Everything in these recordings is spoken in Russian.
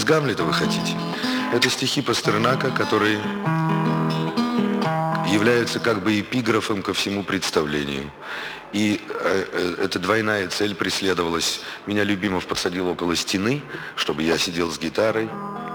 Гамлета вы хотите? Это стихи Пастернака, которые являются как бы эпиграфом ко всему представлению. И эта двойная цель преследовалась. Меня Любимов подсадил около стены, чтобы я сидел с гитарой,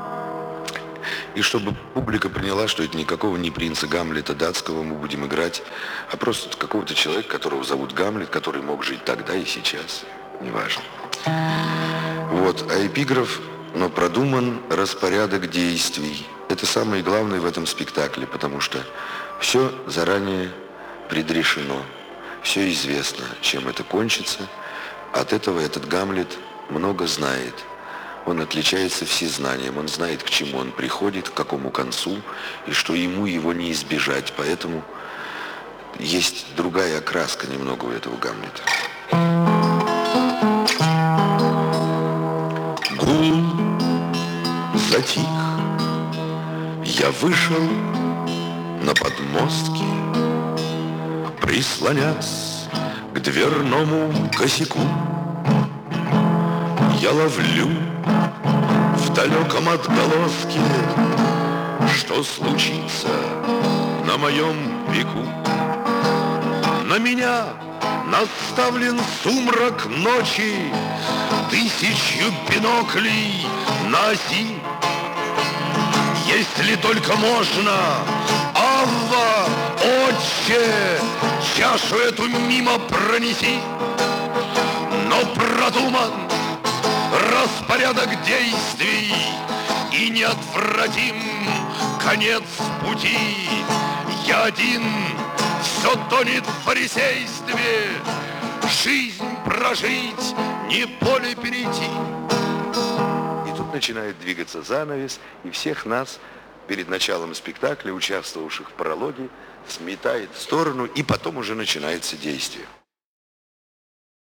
и чтобы публика приняла, что это никакого не принца Гамлета датского мы будем играть, а просто какого-то человека, которого зовут Гамлет, который мог жить тогда и сейчас, неважно. Вот, а эпиграф, но продуман распорядок действий. Это самое главное в этом спектакле, потому что все заранее предрешено, все известно, чем это кончится. От этого этот Гамлет много знает. Он отличается всезнанием, он знает, к чему он приходит, к какому концу, и что ему его не избежать. Поэтому есть другая окраска немного у этого Гамлета. Гул затих. Я вышел на подмостки, прислонясь к дверному косяку. Я ловлю в далеком отголоске, что случится на моем веку. На меня наставлен сумрак ночи, тысячу биноклей на оси. Если только можно, Авва, Отче, чашу эту мимо пронеси. Но продуман распорядок действий и неотвратим конец пути. Я один, все тонет в фарисействе, жизнь прожить, не поле перейти. И тут начинает двигаться занавес, и всех нас перед началом спектакля, участвовавших в прологе, сметает в сторону, и потом уже начинается действие.